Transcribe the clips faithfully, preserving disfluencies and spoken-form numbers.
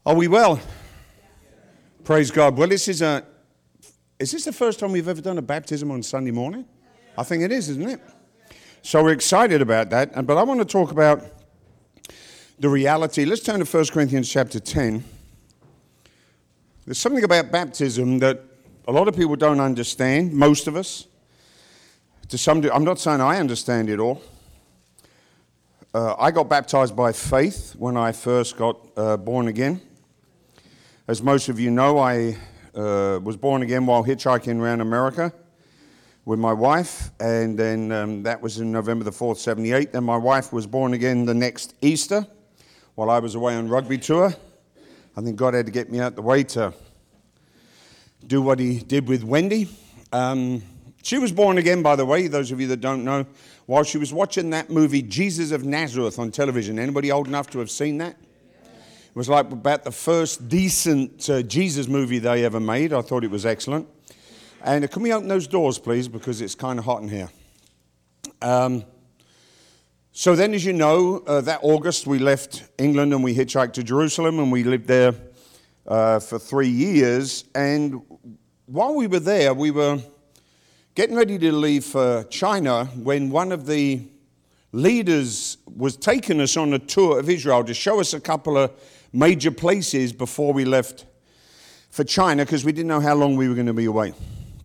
Are we well? Praise God. Well, this is a, is this the first time we've ever done a baptism on Sunday morning? I think it is, isn't it? So we're excited about that. But I want to talk about the reality. Let's turn to First Corinthians chapter ten. There's something about baptism that a lot of people don't understand, most of us. To some degree, I'm not saying I understand it all. Uh, I got baptized by faith when I first got uh, born again. As most of you know, I uh, was born again while hitchhiking around America with my wife, and then um, that was in November the fourth, seventy-eight. Then my wife was born again the next Easter while I was away on rugby tour. I think God had to get me out the way to do what he did with Wendy. Um, she was born again, by the way, those of you that don't know, while she was watching that movie, Jesus of Nazareth, on television. Anybody old enough to have seen that? It was like about the first decent uh, Jesus movie they ever made. I thought it was excellent. And uh, can we open those doors, please, because it's kind of hot in here. Um, so then, as you know, uh, that August we left England and we hitchhiked to Jerusalem, and we lived there uh, for three years. And while we were there, we were getting ready to leave for China when one of the leaders was taking us on a tour of Israel to show us a couple of major places before we left for China, because we didn't know how long we were going to be away.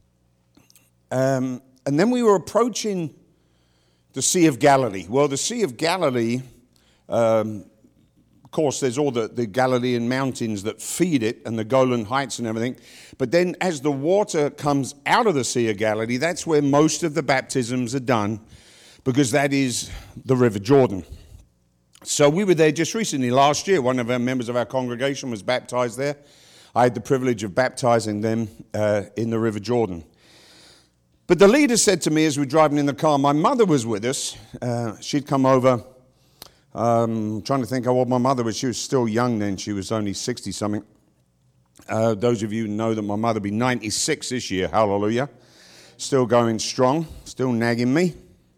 Um, and then we were approaching the Sea of Galilee. Well, the Sea of Galilee, um, of course, there's all the, the Galilean mountains that feed it and the Golan Heights and everything. But then as the water comes out of the Sea of Galilee, that's where most of the baptisms are done, because that is the River Jordan. So we were there just recently. Last year, one of our members of our congregation was baptized there. I had the privilege of baptizing them uh, in the River Jordan. But the leader said to me as we were driving in the car, my mother was with us. Uh, she'd come over. Um, I'm trying to think how old my mother was. She was still young then. She was only sixty-something. Uh, those of you know that my mother will be ninety-six this year. Hallelujah. Still going strong. Still nagging me.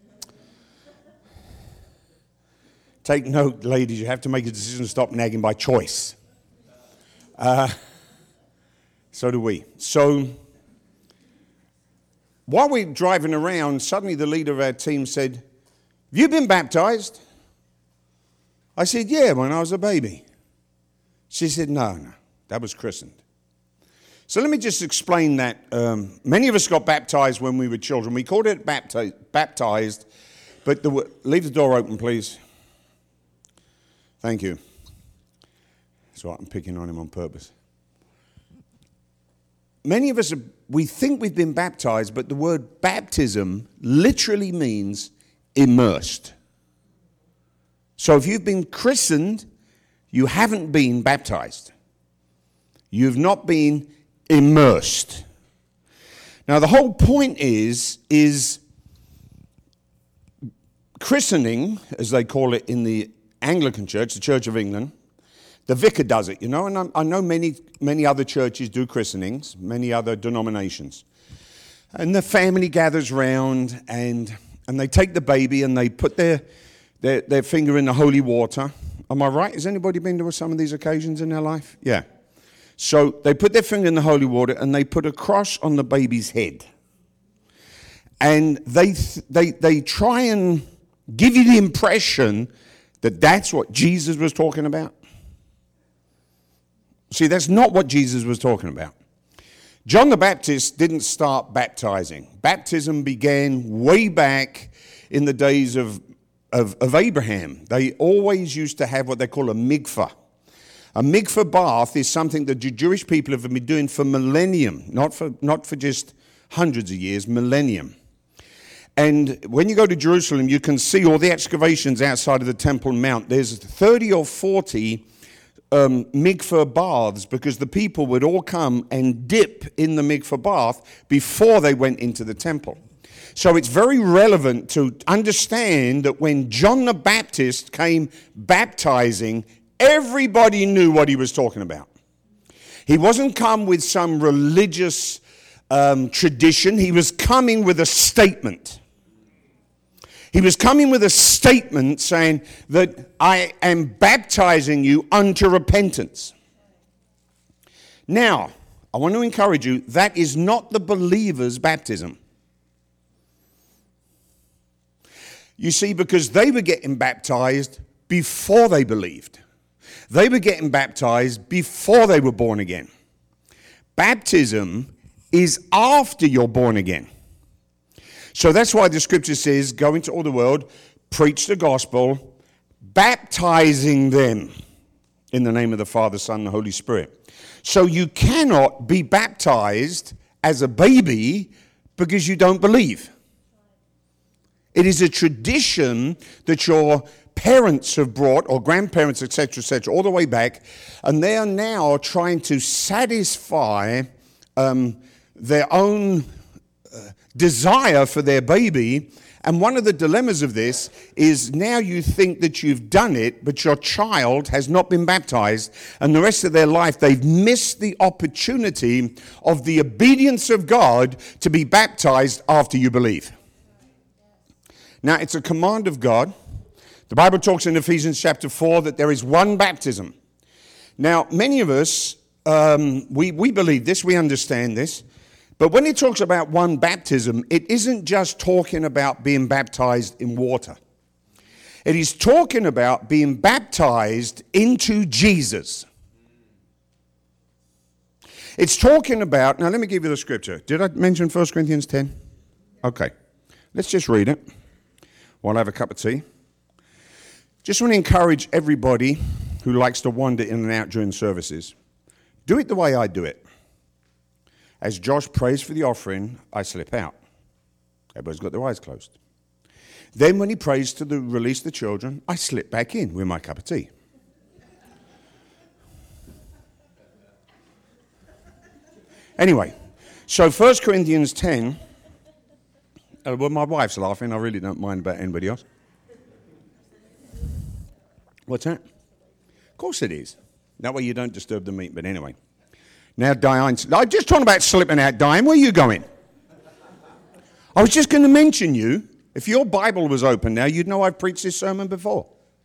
Take note, ladies, you have to make a decision to stop nagging by choice. Uh, so do we. So while we're driving around, suddenly the leader of our team said, have you been baptized? I said, yeah, when I was a baby. She said, no, no, that was christened. So let me just explain that. Um, many of us got baptized when we were children. We called it bapti- baptized, but the, leave the door open, please. Thank you. That's right, I'm picking on him on purpose. Many of us, are, we think we've been baptized, but the word baptism literally means immersed. So if you've been christened, you haven't been baptized. You've not been immersed. Now the whole point is, is christening, as they call it in the Anglican Church, the Church of England. The vicar does it, you know, and I know many, many other churches do christenings, many other denominations. And the family gathers round, and and they take the baby and they put their, their, their finger in the holy water. Am I right? Has anybody been to some of these occasions in their life? Yeah. So they put their finger in the holy water and they put a cross on the baby's head. And they they they try and give you the impression that that's what Jesus was talking about. See, that's not what Jesus was talking about. John the Baptist didn't start baptizing. Baptism began way back in the days of, of, of Abraham. They always used to have what they call a mikvah. A mikvah bath is something that the Jewish people have been doing for millennium, not for, not for just hundreds of years, millennium. And when you go to Jerusalem, you can see all the excavations outside of the Temple Mount. There's thirty or forty um, mikveh baths, because the people would all come and dip in the mikveh bath before they went into the temple. So it's very relevant to understand that when John the Baptist came baptizing, everybody knew what he was talking about. He wasn't come with some religious um, tradition. He was coming with a statement. He was coming with a statement saying that I am baptizing you unto repentance. Now, I want to encourage you, that is not the believer's baptism. You see, because they were getting baptized before they believed. They were getting baptized before they were born again. Baptism is after you're born again. So that's why the scripture says, go into all the world, preach the gospel, baptizing them in the name of the Father, Son, and the Holy Spirit. So you cannot be baptized as a baby because you don't believe. It is a tradition that your parents have brought, or grandparents, et cetera, et cetera, all the way back, and they are now trying to satisfy um, their own uh, desire for their baby. And one of the dilemmas of this is now you think that you've done it, but your child has not been baptized, and the rest of their life they've missed the opportunity of the obedience of God to be baptized after you believe. Now, it's a command of God. The Bible talks in Ephesians chapter four that there is one baptism. Now, many of us, um, we, we believe this, we understand this. But when it talks about one baptism, it isn't just talking about being baptized in water. It is talking about being baptized into Jesus. It's talking about, now let me give you the scripture. Did I mention First Corinthians ten? Okay, let's just read it while I have a cup of tea. Just want to encourage everybody who likes to wander in and out during services. Do it the way I do it. As Josh prays for the offering, I slip out. Everybody's got their eyes closed. Then when he prays to the, release the children, I slip back in with my cup of tea. Anyway, so First Corinthians ten, uh, well, my wife's laughing. I really don't mind about anybody else. What's that? Of course it is. That way you don't disturb the meat, but anyway. Now, Diane, I'm just talking about slipping out. Diane, where are you going? I was just going to mention you. If your Bible was open now, you'd know I've preached this sermon before.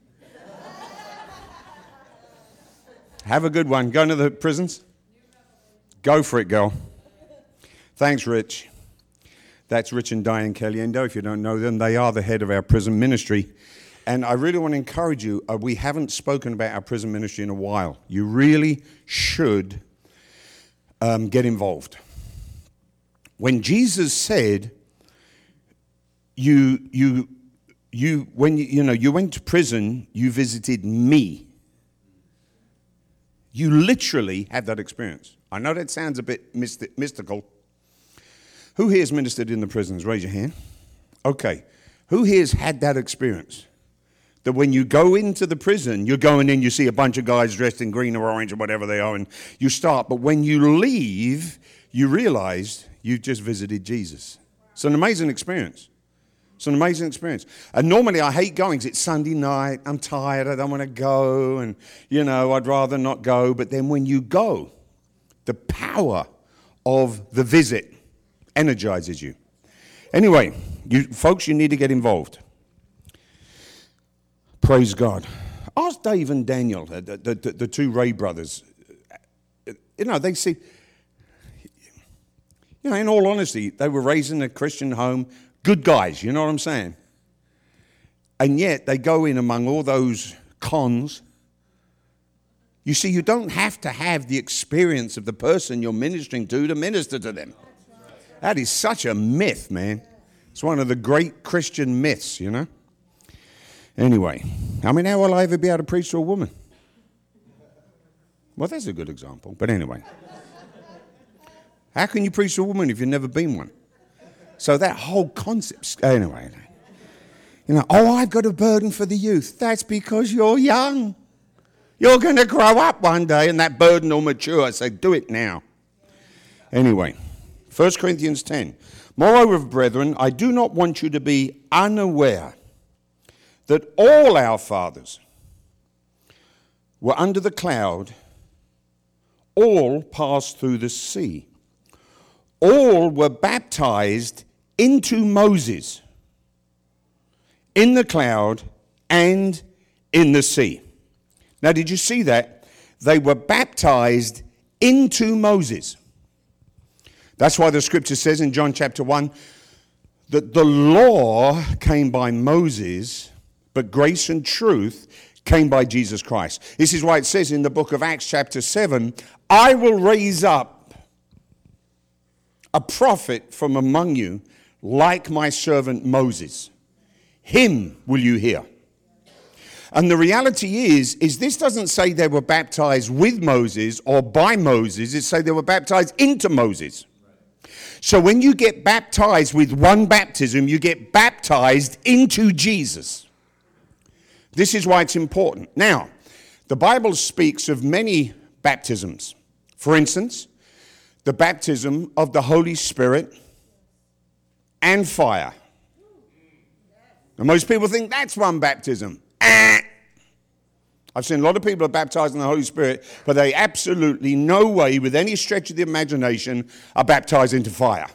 Have a good one. Going to the prisons? Go for it, girl. Thanks, Rich. That's Rich and Diane Caliendo. If you don't know them, they are the head of our prison ministry. And I really want to encourage you, uh, we haven't spoken about our prison ministry in a while. You really should Um, get involved. When Jesus said, "You, you, you, when you, you know, you went to prison, you visited me." You literally had that experience. I know that sounds a bit mysti- mystical. Who here has ministered in the prisons? Raise your hand. Okay. Who here has had that experience? That when you go into the prison, you're going in, you see a bunch of guys dressed in green or orange or whatever they are, and you start. But when you leave, you realize you've just visited Jesus. It's an amazing experience. It's an amazing experience. And normally I hate going because it's Sunday night. I'm tired. I don't want to go. And, you know, I'd rather not go. But then when you go, the power of the visit energizes you. Anyway, you folks, you need to get involved. Praise God. Ask Dave and Daniel, the, the, the, the two Ray brothers. You know, they see, you know, in all honesty, they were raised in a Christian home, good guys, you know what I'm saying? And yet they go in among all those cons. You see, you don't have to have the experience of the person you're ministering to to minister to them. That is such a myth, man. It's one of the great Christian myths, you know? Anyway, I mean, how will I ever be able to preach to a woman? Well, that's a good example, but anyway. How can you preach to a woman if you've never been one? So that whole concept, anyway. You know, oh, I've got a burden for the youth. That's because you're young. You're going to grow up one day and that burden will mature, so do it now. Anyway, First Corinthians ten. Moreover, brethren, I do not want you to be unaware that all our fathers were under the cloud, all passed through the sea. All were baptized into Moses in the cloud and in the sea. Now, did you see that? They were baptized into Moses. That's why the scripture says in John chapter one that the law came by Moses, but grace and truth came by Jesus Christ. This is why it says in the book of Acts chapter seven, I will raise up a prophet from among you like my servant Moses. Him will you hear. And the reality is, is this doesn't say they were baptized with Moses or by Moses. It says they were baptized into Moses. So when you get baptized with one baptism, you get baptized into Jesus. This is why it's important. Now, the Bible speaks of many baptisms. For instance, the baptism of the Holy Spirit and fire. And most people think that's one baptism. Ah. I've seen a lot of people are baptized in the Holy Spirit, but they absolutely no way, with any stretch of the imagination, are baptized into fire.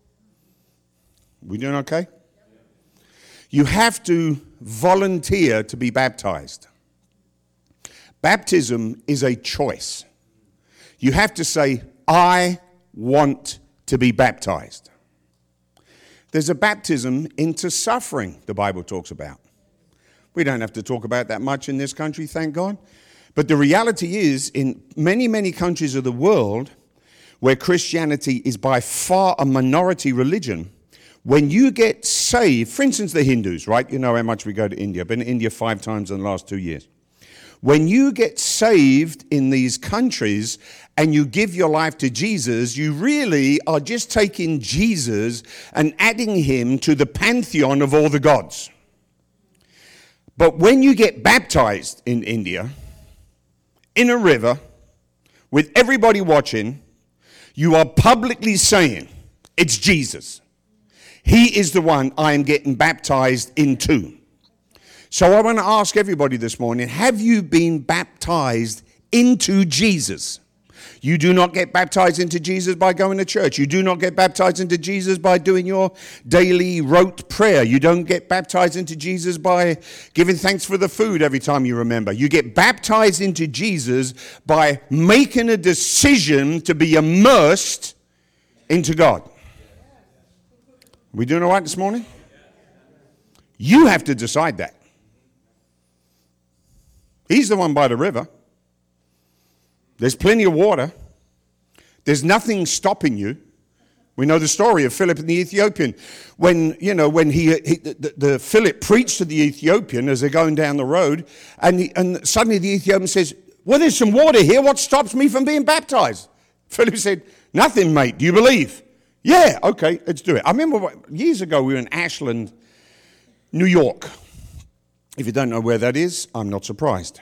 We doing okay? You have to volunteer to be baptized. Baptism is a choice. You have to say, I want to be baptized. There's a baptism into suffering the Bible talks about. We don't have to talk about that much in this country, thank God. But the reality is, in many, many countries of the world where Christianity is by far a minority religion, when you get saved, for instance, the Hindus, right? You know how much we go to India. I've been to India five times in the last two years. When you get saved in these countries and you give your life to Jesus, you really are just taking Jesus and adding him to the pantheon of all the gods. But when you get baptized in India, in a river, with everybody watching, you are publicly saying, it's Jesus. He is the one I am getting baptized into. So I want to ask everybody this morning, have you been baptized into Jesus? You do not get baptized into Jesus by going to church. You do not get baptized into Jesus by doing your daily rote prayer. You don't get baptized into Jesus by giving thanks for the food every time you remember. You get baptized into Jesus by making a decision to be immersed into God. We doing all right this morning? You have to decide that. He's the one by the river. There's plenty of water. There's nothing stopping you. We know the story of Philip and the Ethiopian. When, you know, when he, he the, the Philip preached to the Ethiopian as they're going down the road, and, he, and suddenly the Ethiopian says, well, there's some water here. What stops me from being baptized? Philip said, nothing, mate. Do you believe? Yeah, okay, let's do it. I remember what, years ago we were in Ashland, New York. If you don't know where that is, I'm not surprised.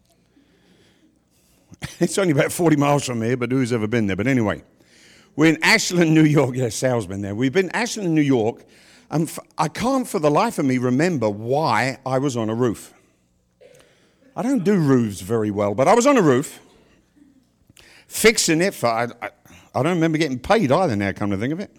It's only about forty miles from here, but who's ever been there? But anyway, we're in Ashland, New York. Yeah, Sal's been there. We've been in Ashland, New York, and f- I can't for the life of me remember why I was on a roof. I don't do roofs very well, but I was on a roof, fixing it for, I, I, I don't remember getting paid either now, come to think of it.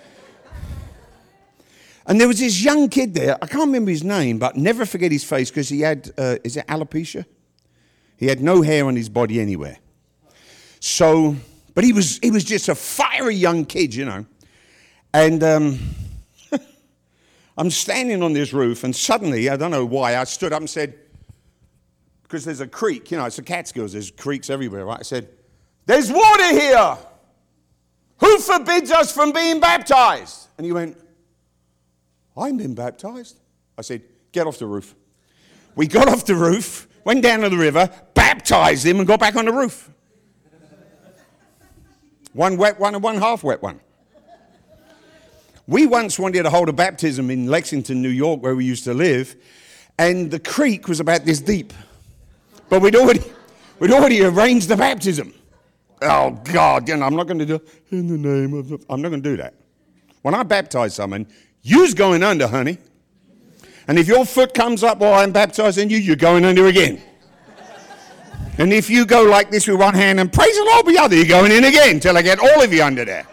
And there was this young kid there, I can't remember his name, but never forget his face because he had, uh, is it alopecia? He had no hair on his body anywhere. So, but he was he was just a fiery young kid, you know. And um, I'm standing on this roof, and suddenly, I don't know why, I stood up and said, because there's a creek, you know, it's the Catskills, there's creeks everywhere, right? I said, there's water here. Who forbids us from being baptized? And he went, I've been baptized. I said, get off the roof. We got off the roof, went down to the river, baptized him, and got back on the roof. One wet one and one half wet one. We once wanted to hold a baptism in Lexington, New York, where we used to live, and the creek was about this deep. But we'd already, we'd already arranged the baptism. Oh, God, you know, I'm not going to do, in the name of, the, I'm not going to do that. When I baptize someone, you's going under, honey. And if your foot comes up while I'm baptizing you, you're going under again. And if you go like this with one hand and praise the Lord with the other, you're going in again till I get all of you under there.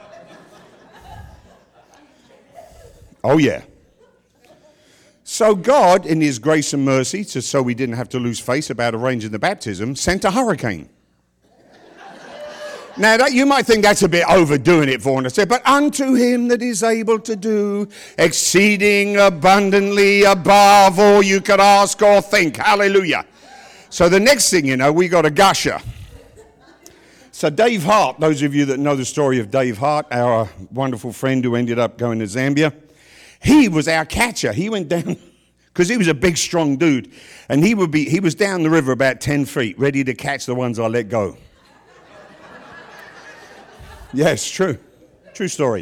Oh, yeah. So God, in his grace and mercy, to, so we didn't have to lose face about arranging the baptism, sent a hurricane. Now, that, you might think that's a bit overdoing it for us, but unto him that is able to do exceeding abundantly above all you could ask or think. Hallelujah. So the next thing you know, we got a gusher. So Dave Hart, those of you that know the story of Dave Hart, our wonderful friend who ended up going to Zambia, he was our catcher. He went down, because he was a big, strong dude, and he would be he was down the river about ten feet, ready to catch the ones I let go. Yes, true. True story.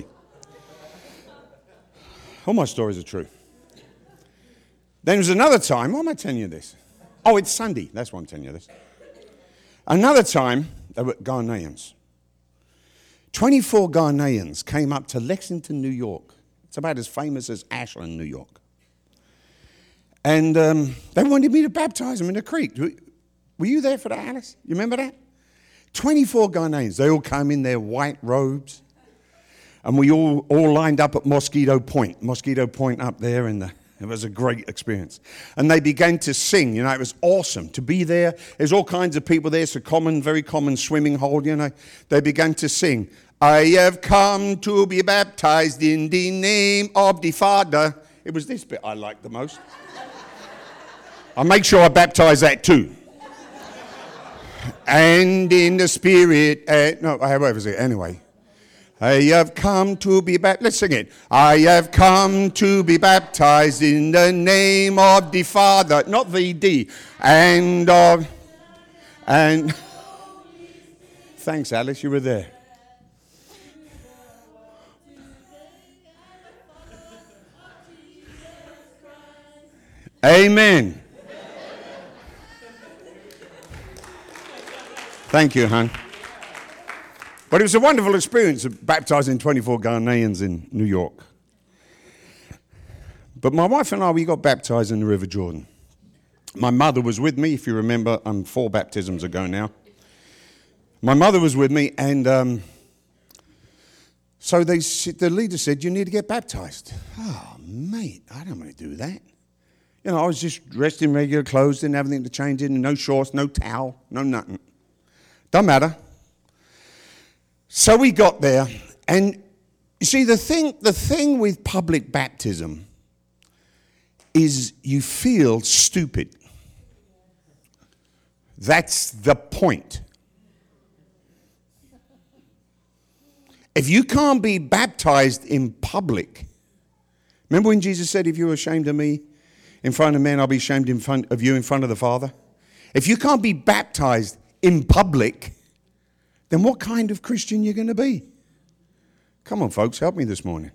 All my stories are true. Then there was another time, why am I telling you this? Oh, it's Sunday. That's why I'm telling you this. Another time, they were Ghanaians. twenty-four Ghanaians came up to Lexington, New York. It's about as famous as Ashland, New York. And um, they wanted me to baptize them in the creek. Were you there for that, Alice? You remember that? twenty-four Ghanaians. They all came in their white robes. And we all, all lined up at Mosquito Point. Mosquito Point up there in the... It was a great experience. And they began to sing. You know, it was awesome to be there. There's all kinds of people there. It's a common, very common swimming hole, you know. They began to sing, I have come to be baptized in the name of the Father. It was this bit I liked the most. I'll make sure I baptize that too. And in the Spirit, uh, no, however was it? Anyway. I have come to be baptized. Let's sing it. I have come to be baptized in the name of the Father, not the D, and of, and, thanks Alice, you were there. Amen. Thank you, hon. But it was a wonderful experience of baptizing twenty-four Ghanaians in New York. But my wife and I, we got baptized in the River Jordan. My mother was with me, if you remember, um, four baptisms ago now. My mother was with me, and um, so they, the leader said, you need to get baptized. Oh, mate, I don't want to do that. You know, I was just dressed in regular clothes, didn't have anything to change in, no shorts, no towel, no nothing. Don't matter. So we got there, and you see, the thing, the thing with public baptism is you feel stupid. That's the point. If you can't be baptized in public, remember when Jesus said, if you're ashamed of me in front of men, I'll be ashamed in front of you in front of the Father? If you can't be baptized in public, then what kind of Christian you're going to be? Come on, folks, help me this morning.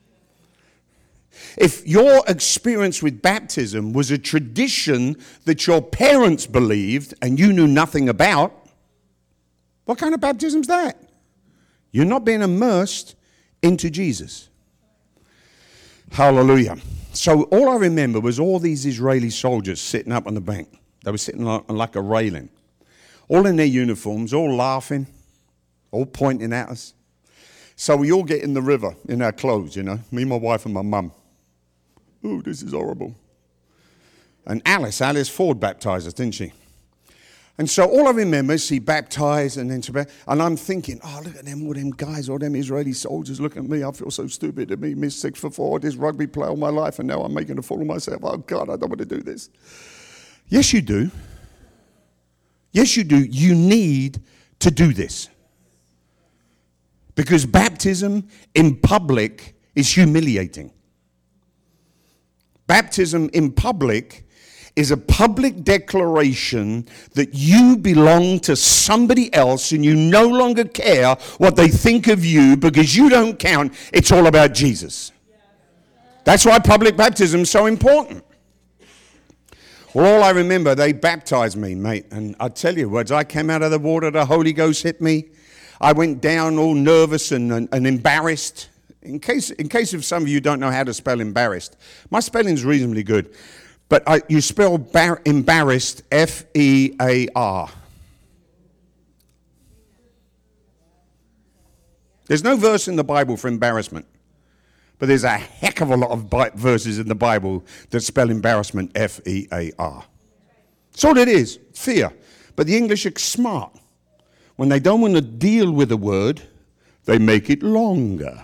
If your experience with baptism was a tradition that your parents believed and you knew nothing about, what kind of baptism is that? You're not being immersed into Jesus. Hallelujah. So all I remember was all these Israeli soldiers sitting up on the bank. They were sitting like, like a railing. All in their uniforms, all laughing, all pointing at us. So we all get in the river in our clothes, you know, me, my wife, and my mum. Oh, this is horrible. And Alice, Alice Ford baptized us, didn't she? And so all I remember is she baptized, and then she, and I'm thinking, oh, look at them, all them guys, all them Israeli soldiers, look at me, I feel so stupid at me, miss six for four, this rugby player all my life, and now I'm making a fool of myself. Oh, God, I don't want to do this. Yes, you do. Yes, you do. You need to do this. Because baptism in public is humiliating. Baptism in public is a public declaration that you belong to somebody else and you no longer care what they think of you because you don't count. It's all about Jesus. That's why public baptism is so important. Well, all I remember, they baptized me, mate. And I tell you, as I came out of the water, the Holy Ghost hit me. I went down all nervous and, and, and embarrassed. In case, in case of some of you don't know how to spell embarrassed, my spelling's reasonably good. But I, you spell bar, embarrassed, F E A R. There's no verse in the Bible for embarrassment. But there's a heck of a lot of bi- verses in the Bible that spell embarrassment, F E A R. That's all it is, fear. But the English are smart. When they don't want to deal with a word, they make it longer.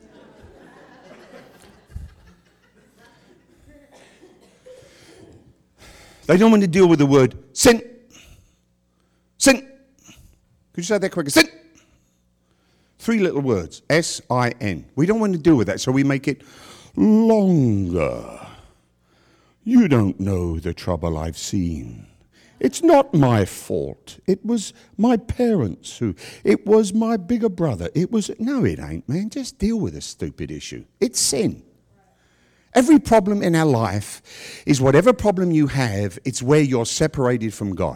They don't want to deal with the word sin. Sin. Could you say that quicker? Sin. Three little words. S I N. We don't want to deal with that, so we make it longer. You don't know the trouble I've seen. It's not my fault. It was my parents who, it was my bigger brother. It was, no it ain't, man. Just deal with this stupid issue. It's sin. Every problem in our life is whatever problem you have, it's where you're separated from God.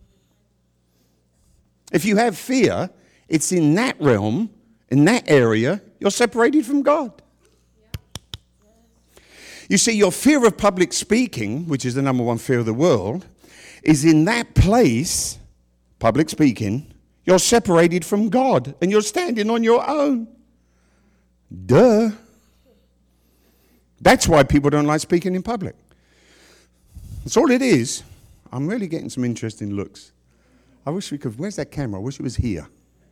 If you have fear, it's in that realm, in that area, you're separated from God. You see, your fear of public speaking, which is the number one fear of the world, is in that place, public speaking, you're separated from God and you're standing on your own. Duh. That's why people don't like speaking in public. That's all it is. I'm really getting some interesting looks. I wish we could, where's that camera? I wish it was here.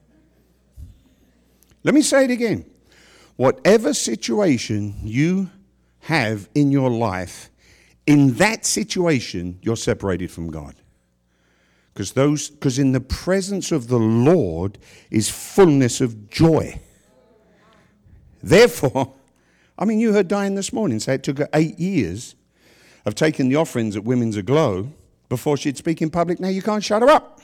Let me say it again. Whatever situation you have in your life, in that situation, you're separated from God. Because those, because in the presence of the Lord is fullness of joy. Therefore, I mean, you heard Diane this morning say it took her eight years of taking the offerings at Women's Aglow before she'd speak in public. Now you can't shut her up.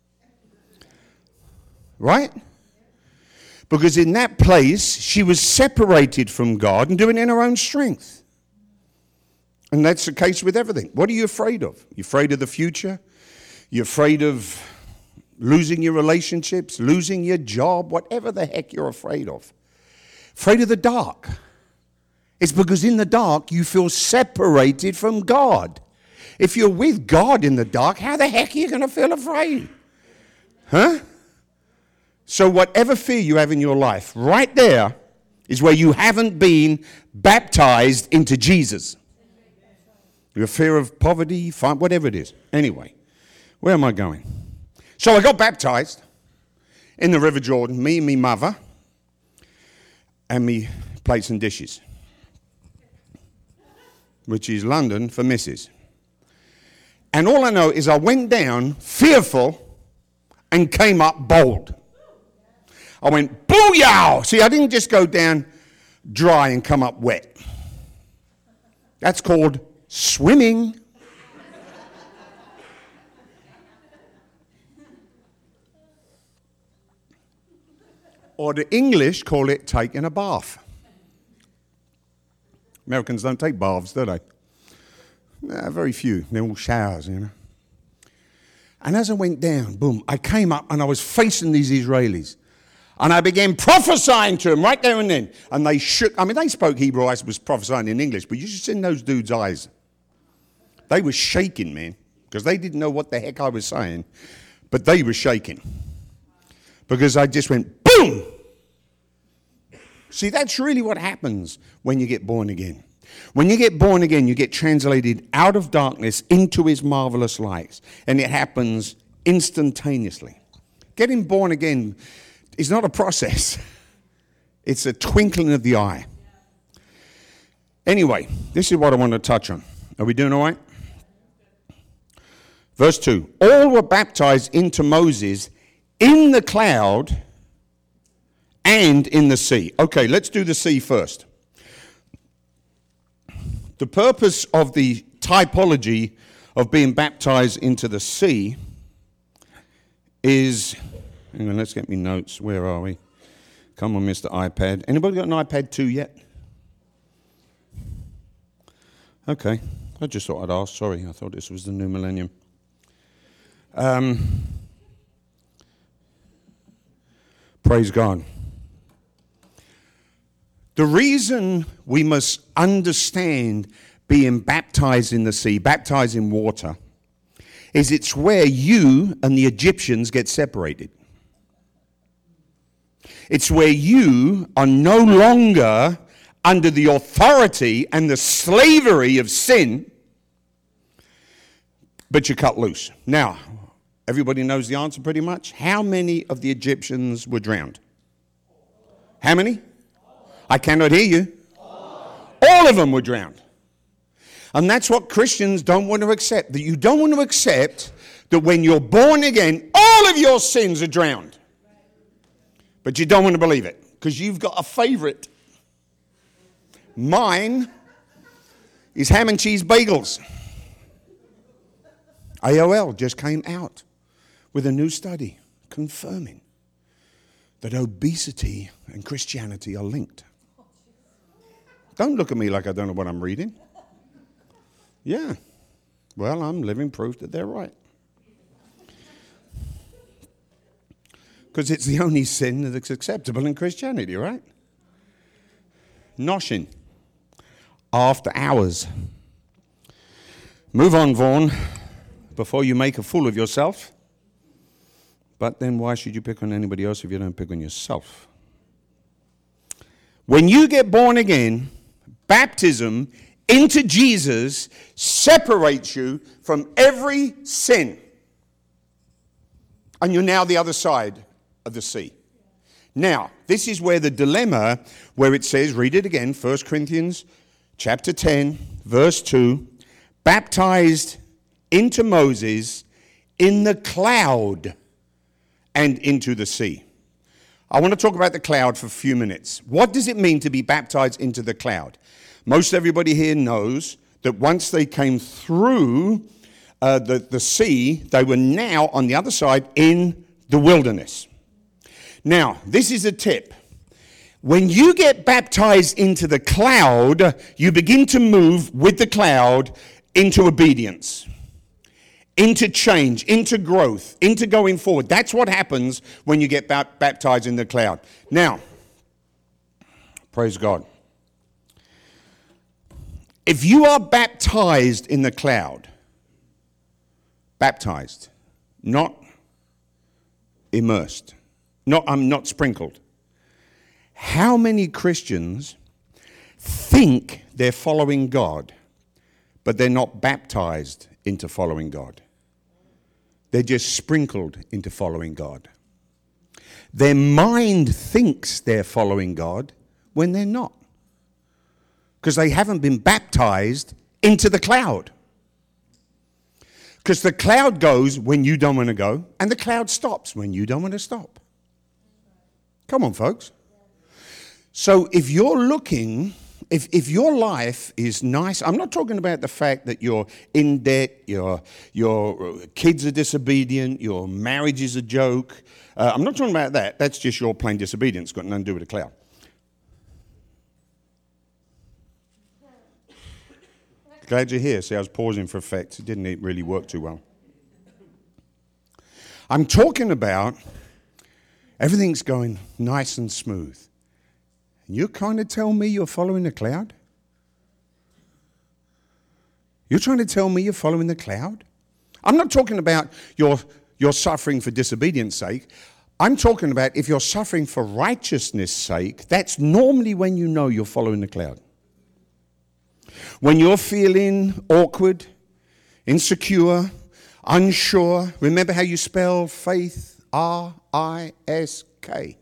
Right? Because in that place, she was separated from God and doing it in her own strength. And that's the case with everything. What are you afraid of? You're afraid of the future? You're afraid of losing your relationships, losing your job, whatever the heck you're afraid of. Afraid of the dark. It's because in the dark you feel separated from God. If you're with God in the dark, how the heck are you going to feel afraid? Huh? So whatever fear you have in your life, right there is where you haven't been baptized into Jesus. Your fear of poverty, whatever it is. Anyway, where am I going? So I got baptized in the River Jordan, me and me mother, and me plates and dishes, which is London for missus. And all I know is I went down fearful and came up bold. I went, booyah! See, I didn't just go down dry and come up wet. That's called swimming. Or the English call it taking a bath. Americans don't take baths, do they? Nah, very few. They're all showers, you know. And as I went down, boom, I came up and I was facing these Israelis. And I began prophesying to them right there and then. And they shook. I mean, they spoke Hebrew. I was prophesying in English. But you should see in those dudes' eyes. They were shaking, man. Because they didn't know what the heck I was saying. But they were shaking. Because I just went, boom! See, that's really what happens when you get born again. When you get born again, you get translated out of darkness into his marvelous light. And it happens instantaneously. Getting born again is not a process. It's a twinkling of the eye. Anyway, this is what I want to touch on. Are we doing all right? Verse two. All were baptized into Moses in the cloud and in the sea. Okay, let's do the sea first. The purpose of the typology of being baptized into the sea is, hang on, let's get me notes. Where are we? Come on, Mister iPad. Anybody got an iPad two yet? Okay, I just thought I'd ask. Sorry, I thought this was the new millennium. Um, praise God. The reason we must understand being baptized in the sea, baptized in water, is it's where you and the Egyptians get separated. It's where you are no longer under the authority and the slavery of sin, but you're cut loose. Now, Everybody knows the answer pretty much. How many of the Egyptians were drowned? How many? I cannot hear you. All of them were drowned. And that's what Christians don't want to accept. That you don't want to accept that when you're born again, all of your sins are drowned. But you don't want to believe it because you've got a favorite. Mine is ham and cheese bagels. A O L just came out with a new study confirming that obesity and Christianity are linked. Don't look at me like I don't know what I'm reading. Yeah. Well, I'm living proof that they're right. Because it's the only sin that's acceptable in Christianity, right? Noshing. After hours. Move on, Vaughan, before you make a fool of yourself. But then why should you pick on anybody else if you don't pick on yourself? When you get born again, baptism into Jesus separates you from every sin. And you're now the other side of the sea. Now, this is where the dilemma, where it says, read it again, First Corinthians chapter ten, verse two, baptized into Moses in the cloud and into the sea. I want to talk about the cloud for a few minutes. What does it mean to be baptized into the cloud? Most everybody here knows that once they came through uh, the, the sea, they were now on the other side in the wilderness. Now, this is a tip. When you get baptized into the cloud, you begin to move with the cloud into obedience, into change, into growth, into going forward. That's what happens when you get baptized in the cloud. Now, praise God. If you are baptized in the cloud, baptized, not immersed, not I'm not sprinkled. How many Christians think they're following God, but they're not baptized into following God? They're just sprinkled into following God. Their mind thinks they're following God when they're not, because they haven't been baptized into the cloud. Because the cloud goes when you don't want to go, and the cloud stops when you don't want to stop. Come on, folks. So if you're looking, if, if your life is nice, I'm not talking about the fact that you're in debt, your, your kids are disobedient, your marriage is a joke. Uh, I'm not talking about that. That's just your plain disobedience. It's got nothing to do with the cloud. Glad you're here. See, I was pausing for effect. It didn't really work too well. I'm talking about everything's going nice and smooth. And you kind of tell me you're following the cloud? You're trying to tell me you're following the cloud? I'm not talking about your, your suffering for disobedience sake. I'm talking about if you're suffering for righteousness sake, that's normally when you know you're following the cloud. When you're feeling awkward, insecure, unsure, remember how you spell faith? R I S K.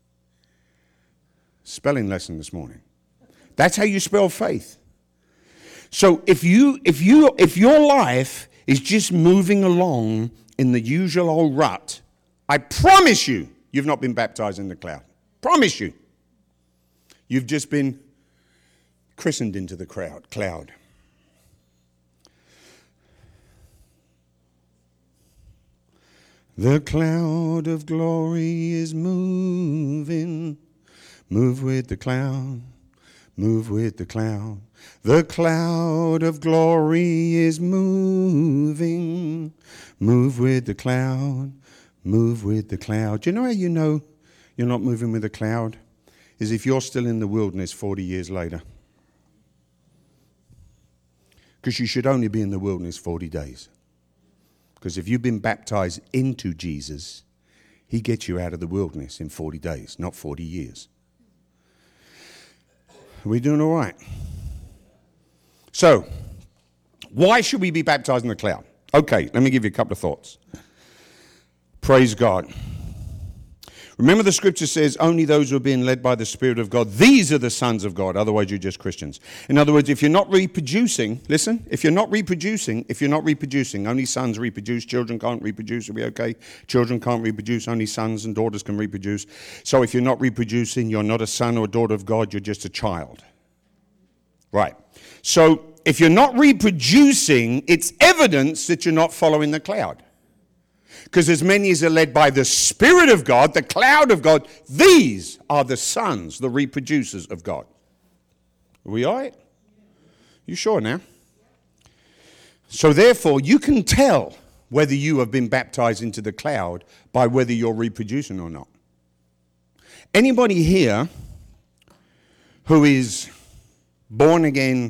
Spelling lesson this morning. That's how you spell faith. So if you if you if your life is just moving along in the usual old rut, I promise you, you've not been baptized in the cloud. Promise you. You've just been christened into the crowd, cloud. The cloud of glory is moving. Move with the cloud. Move with the cloud. The cloud of glory is moving. Move with the cloud. Move with the cloud. Do you know how you know you're not moving with the cloud? Is if you're still in the wilderness forty years later. Because you should only be in the wilderness forty days. Because if you've been baptized into Jesus, he gets you out of the wilderness in forty days, not forty years. Are we doing all right? So, why should we be baptized in the cloud? Okay, let me give you a couple of thoughts. Praise God. Remember the scripture says, only those who are being led by the Spirit of God, these are the sons of God. Otherwise, you're just Christians. In other words, if you're not reproducing, listen, if you're not reproducing, if you're not reproducing, only sons reproduce, children can't reproduce, are we okay? Children can't reproduce, only sons and daughters can reproduce. So if you're not reproducing, you're not a son or daughter of God, you're just a child. Right. So if you're not reproducing, it's evidence that you're not following the cloud. Because as many as are led by the Spirit of God, the cloud of God, these are the sons, the reproducers of God. Are we all right? You sure now? So therefore, you can tell whether you have been baptized into the cloud by whether you're reproducing or not. Anybody here who is born again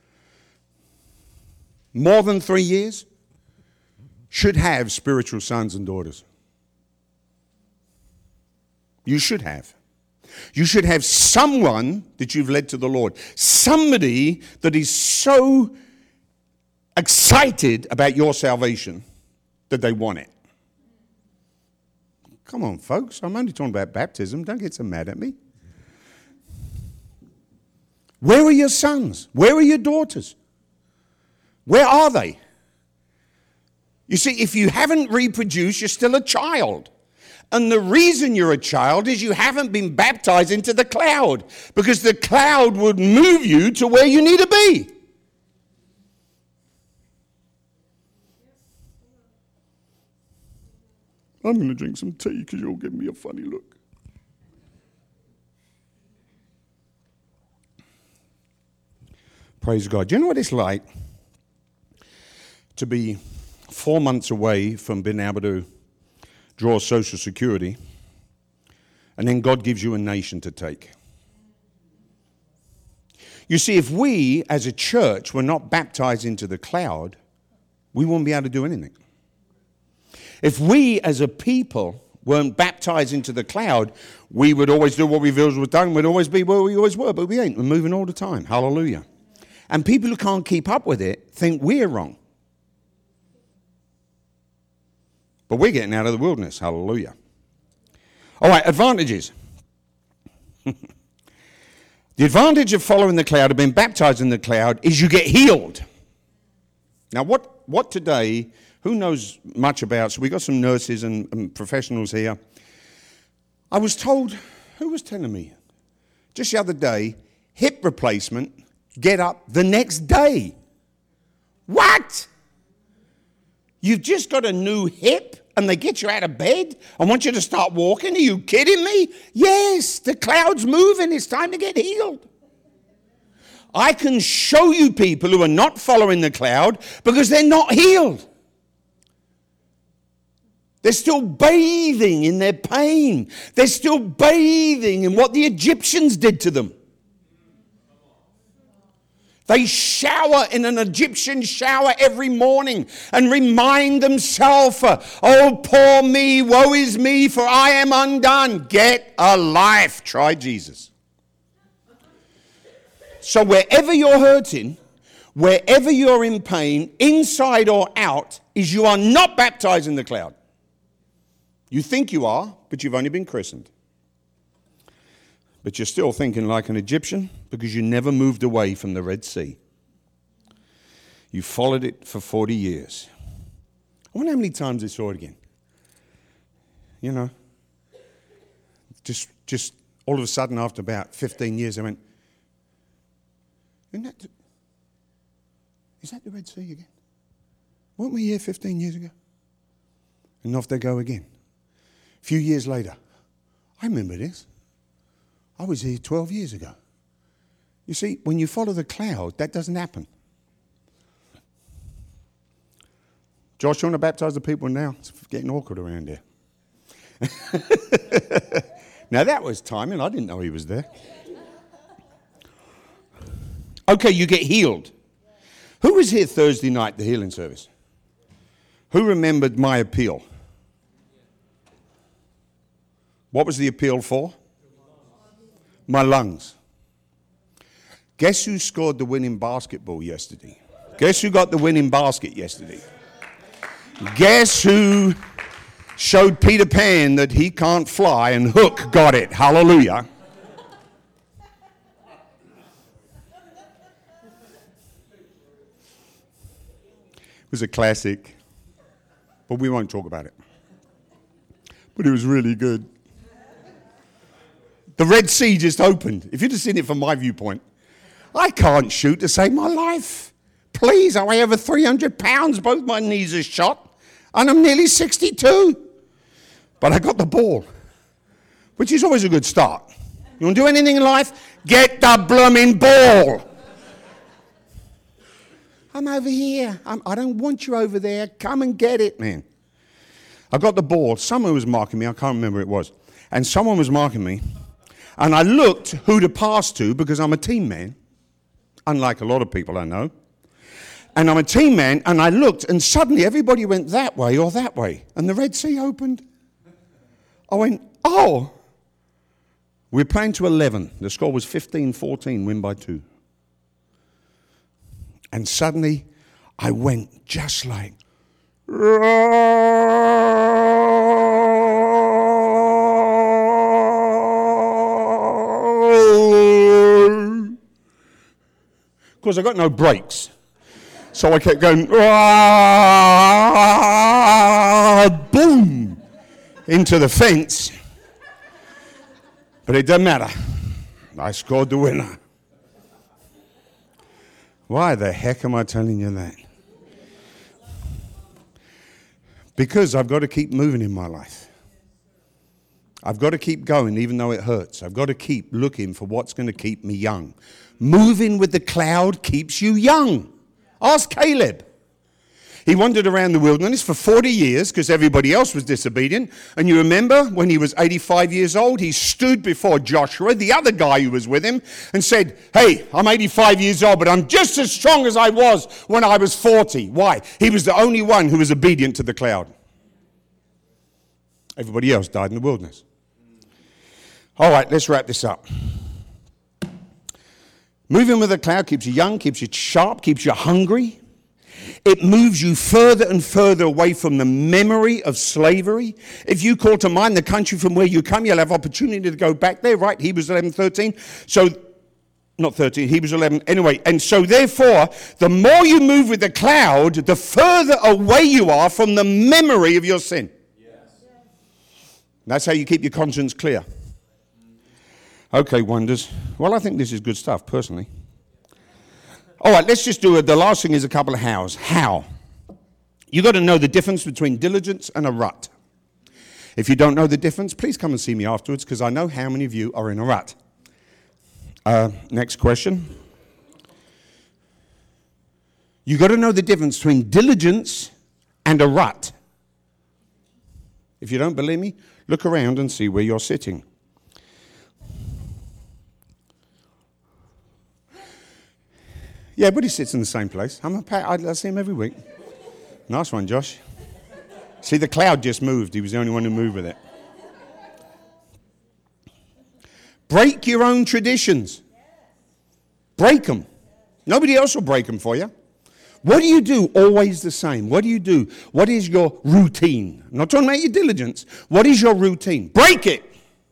more than three years should have spiritual sons and daughters. You should have. You should have someone that you've led to the Lord. Somebody that is so excited about your salvation that they want it. Come on, folks. I'm only talking about baptism. Don't get so mad at me. Where are your sons? Where are your daughters? Where are they? You see, if you haven't reproduced, you're still a child. And the reason you're a child is you haven't been baptized into the cloud, because the cloud would move you to where you need to be. I'm going to drink some tea because you'll give me a funny look. Praise God. Do you know what it's like to be four months away from being able to draw Social Security, and then God gives you a nation to take? You see, if we as a church were not baptized into the cloud, we wouldn't be able to do anything. If we as a people weren't baptized into the cloud, we would always do what we've always done. We'd always be where we always were, but we ain't. We're moving all the time. Hallelujah. And people who can't keep up with it think we're wrong. But we're getting out of the wilderness. Hallelujah. All right, advantages. The advantage of following the cloud, of being baptized in the cloud, is you get healed. Now, what, what today, who knows much about, so we've got some nurses and, and professionals here. I was told, who was telling me? Just the other day, hip replacement, get up the next day. What? You've just got a new hip and they get you out of bed and want you to start walking? Are you kidding me? Yes, the cloud's moving. It's time to get healed. I can show you people who are not following the cloud because they're not healed. They're still bathing in their pain. They're still bathing in what the Egyptians did to them. They shower in an Egyptian shower every morning and remind themselves, oh, poor me, woe is me, for I am undone. Get a life. Try Jesus. So wherever you're hurting, wherever you're in pain, inside or out, is you are not baptized in the cloud. You think you are, but you've only been christened. But you're still thinking like an Egyptian because you never moved away from the Red Sea. You followed it for forty years. I wonder how many times they saw it again. You know, just just all of a sudden after about fifteen years, I went, Isn't that the, is that the Red Sea again? Weren't we here fifteen years ago? And off they go again. A few years later, I remember this. I was here twelve years ago. You see, when you follow the cloud, that doesn't happen. Josh, you want to baptize the people now? It's getting awkward around here. Now that was timing. I didn't know he was there. Okay, you get healed. Who was here Thursday night, the healing service? Who remembered my appeal? What was the appeal for? My lungs. Guess who scored the winning basketball yesterday? Guess who got the winning basket yesterday? Guess who showed Peter Pan that he can't fly, and Hook got it. Hallelujah. It was a classic, but we won't talk about it. But it was really good. The Red Sea just opened. If you'd have seen it from my viewpoint, I can't shoot to save my life. Please, I weigh over three hundred pounds. Both my knees are shot, and I'm nearly sixty-two. But I got the ball, which is always a good start. You want to do anything in life? Get the blooming ball. I'm over here. I'm, I don't want you over there. Come and get it, man. I got the ball. Someone was marking me. I can't remember who it was. And someone was marking me. And I looked who to pass to because I'm a team man, unlike a lot of people I know. And I'm a team man, and I looked, and suddenly everybody went that way or that way. And the Red Sea opened. I went, oh. We were playing to eleven. The score was fifteen fourteen, win by two. And suddenly, I went just like, of course, I got no brakes. So I kept going, boom, into the fence. But it doesn't matter. I scored the winner. Why the heck am I telling you that? Because I've got to keep moving in my life. I've got to keep going even though it hurts. I've got to keep looking for what's going to keep me young. Moving with the cloud keeps you young. Ask Caleb. He wandered around the wilderness for forty years because everybody else was disobedient. And you remember when he was eighty-five years old, he stood before Joshua, the other guy who was with him, and said, hey, I'm eighty-five years old, but I'm just as strong as I was when I was forty. Why? He was the only one who was obedient to the cloud. Everybody else died in the wilderness. All right, let's wrap this up. Moving with the cloud keeps you young, keeps you sharp, keeps you hungry. It moves you further and further away from the memory of slavery. If you call to mind the country from where you come, you'll have opportunity to go back there, right? Hebrews eleven thirteen. So, not thirteen, Hebrews eleven. Anyway, and so therefore, the more you move with the cloud, the further away you are from the memory of your sin. Yes. That's how you keep your conscience clear. Okay, wonders. Well, I think this is good stuff, personally. All right, let's just do it. The last thing is a couple of hows. How? You've got to know the difference between diligence and a rut. If you don't know the difference, please come and see me afterwards because I know how many of you are in a rut. Uh, next question. You've got to know the difference between diligence and a rut. If you don't believe me, look around and see where you're sitting. Yeah, but he sits in the same place. I'm a pa- I see him every week. Nice one, Josh. See, the cloud just moved. He was the only one who moved with it. Break your own traditions. Break them. Nobody else will break them for you. What do you do? Always the same. What do you do? What is your routine? I'm not talking about your diligence. What is your routine? Break it.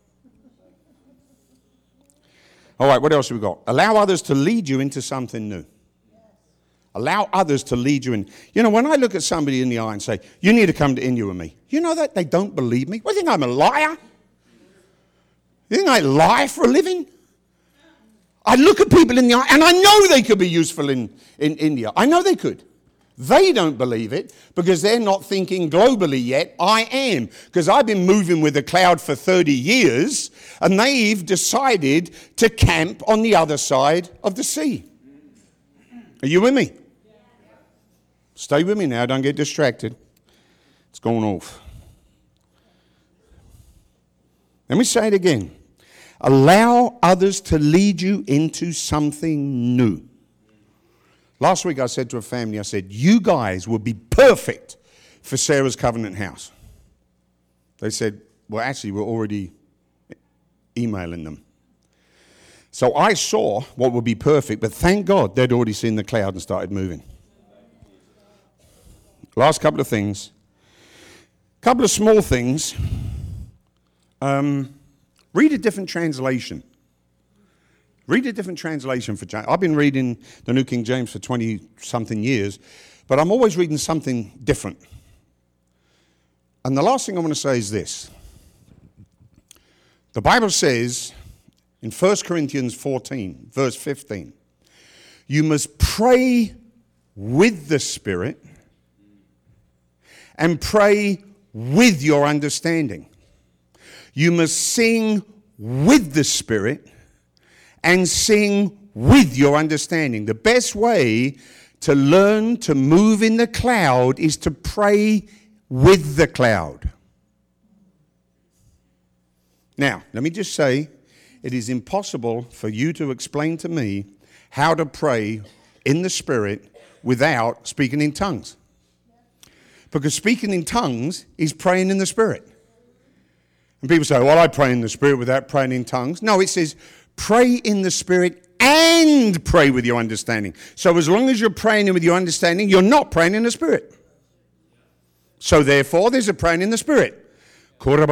All right, what else have we got? Allow others to lead you into something new. Allow others to lead you in. You know, when I look at somebody in the eye and say, you need to come to India with me. You know that? They don't believe me. What, do you think I'm a liar? You think I lie for a living? I look at people in the eye and I know they could be useful in, in India. I know they could. They don't believe it because they're not thinking globally yet. I am, because I've been moving with the cloud for thirty years and they've decided to camp on the other side of the sea. Are you with me? Stay with me now, don't get distracted. It's going off. Let me say it again. Allow others to lead you into something new. Last week I said to a family, I said, you guys would be perfect for Sarah's Covenant House. They said, well, actually, we're already emailing them. So I saw what would be perfect, but thank God they'd already seen the cloud and started moving. Last couple of things. Couple of small things. Um, read a different translation. Read a different translation for James. I've been reading the New King James for twenty-something years, but I'm always reading something different. And the last thing I want to say is this. The Bible says in First Corinthians fourteen, verse fifteen, you must pray with the Spirit and pray with your understanding. You must sing with the Spirit and sing with your understanding. The best way to learn to move in the cloud is to pray with the cloud. Now, let me just say, it is impossible for you to explain to me how to pray in the Spirit without speaking in tongues. Because speaking in tongues is praying in the Spirit. And people say, well, I pray in the Spirit without praying in tongues. No, it says, pray in the Spirit and pray with your understanding. So as long as you're praying with your understanding, you're not praying in the Spirit. So therefore, there's a praying in the Spirit. I'm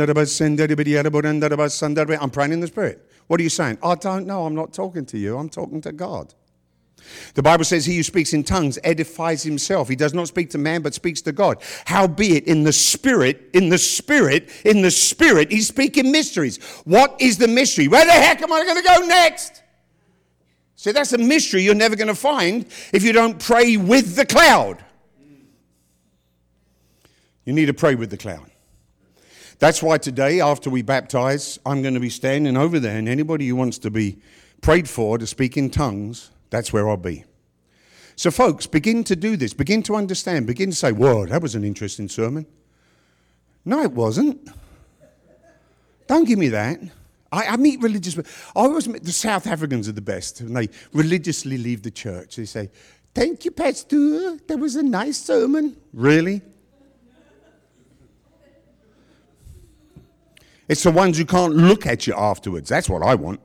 praying in the Spirit. What are you saying? I don't know. I'm not talking to you. I'm talking to God. The Bible says he who speaks in tongues edifies himself. He does not speak to man, but speaks to God. Howbeit, in the Spirit, in the Spirit, in the Spirit, he's speaking mysteries. What is the mystery? Where the heck am I going to go next? See, that's a mystery you're never going to find if you don't pray with the cloud. You need to pray with the cloud. That's why today, after we baptize, I'm going to be standing over there, and anybody who wants to be prayed for to speak in tongues, that's where I'll be. So folks, begin to do this. Begin to understand. Begin to say, whoa, that was an interesting sermon. No, it wasn't. Don't give me that. I, I meet religious... I always meet... The South Africans are the best. And they religiously leave the church. They say, thank you, Pastor. That was a nice sermon. Really? It's the ones who can't look at you afterwards. That's what I want.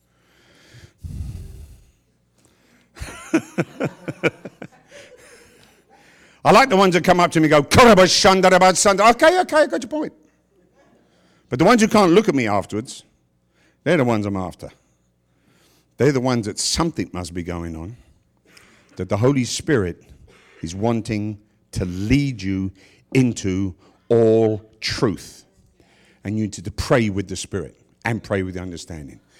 I like the ones that come up to me and go, okay, okay, I got your point. But the ones who can't look at me afterwards, they're the ones I'm after. They're the ones that something must be going on, that the Holy Spirit is wanting to lead you into all truth. And you need to pray with the Spirit and pray with the understanding.